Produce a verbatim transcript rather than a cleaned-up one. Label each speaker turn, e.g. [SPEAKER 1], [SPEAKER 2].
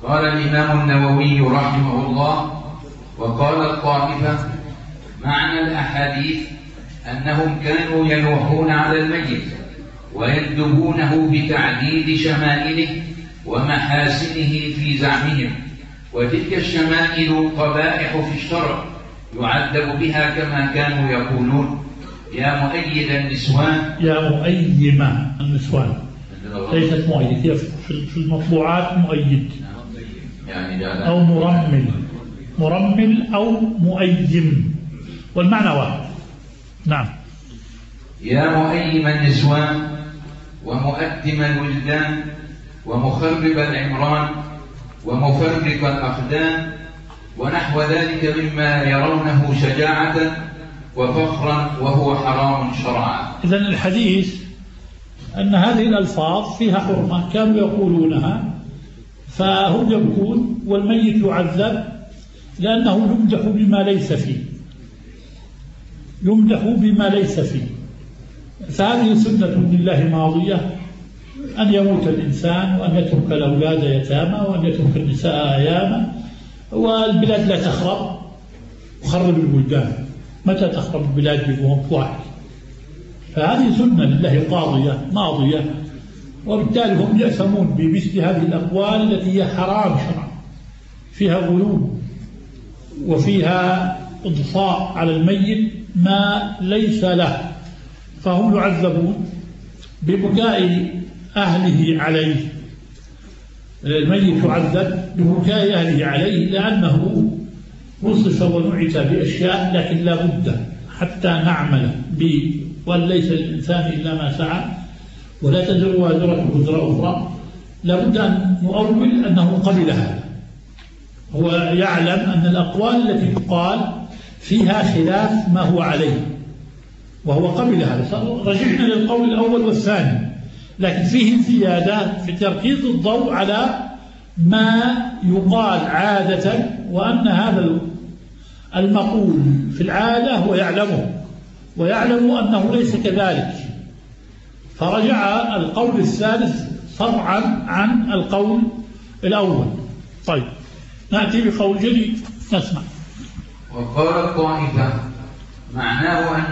[SPEAKER 1] قال الإمام النووي رحمه الله: وقال الطائفة: معنى الأحاديث أنهم كانوا ينوحون على الميت ويندبونه بتعديد شمائله ومحاسنه في زعمهم، وتلك الشمائل قبائح في الشرع يعذب بها كما كانوا يقولون: يا مؤيد النسوان،
[SPEAKER 2] يا مؤيم النسوان، ليست مؤيد، هي في المطبوعات مؤيد
[SPEAKER 1] يعني
[SPEAKER 2] أو مرمل، مرمل أو مؤيم، والمعنى واحد. نعم.
[SPEAKER 1] يا مؤيم النسوان ومؤتم الولدان ومخرب العمران ومفرق الأقدام ونحو ذلك مما يرونه شجاعة وفخرا وهو حرام شرعا.
[SPEAKER 2] إذن الحديث أن هذه الألفاظ فيها حرمة كانوا يقولونها، فهم يبكون والميت يعذب لأنه يمدح بما ليس فيه، يمدح بما ليس فيه. فهذه سنة لله ماضية، أن يموت الإنسان وأن يترك الأولاد يتامى وأن يترك النساء أياما، والبلاد لا تخرب وخرب البلدان. متى تخرب البلاد بموت واحد؟ فهذه سنة لله قاضية ماضية، وبالتالي هم يأثمون بمثل هذه الأقوال التي هي حرام شرعا، فيها غلو وفيها إضفاء على الميت ما ليس له. فهم يعذبون ببكاء أهله عليه، الميت يعذب ببكاء أهله عليه لأنه وصف ونعت بأشياء، لكن لا بد حتى نعمل به، وليس للإنسان إلا ما سعى ولا تزر وازرة وزر أخرى. لا بد أن نؤول أنه قبل هذا. هو يعلم أن الأقوال التي تقال فيها خلاف ما هو عليه، وهو قبل هذا. رجعنا للقول الأول والثاني، لكن فيه زيادة في تركيز الضوء على ما يقال عادة، وأن هذا المقول في العادة هو يعلمه ويعلم أنه ليس كذلك، فرجع القول الثالث فرعا عن القول الأول. طيب، نأتي بقول جديد نسمع.
[SPEAKER 1] وقال الطائفة: معناه أن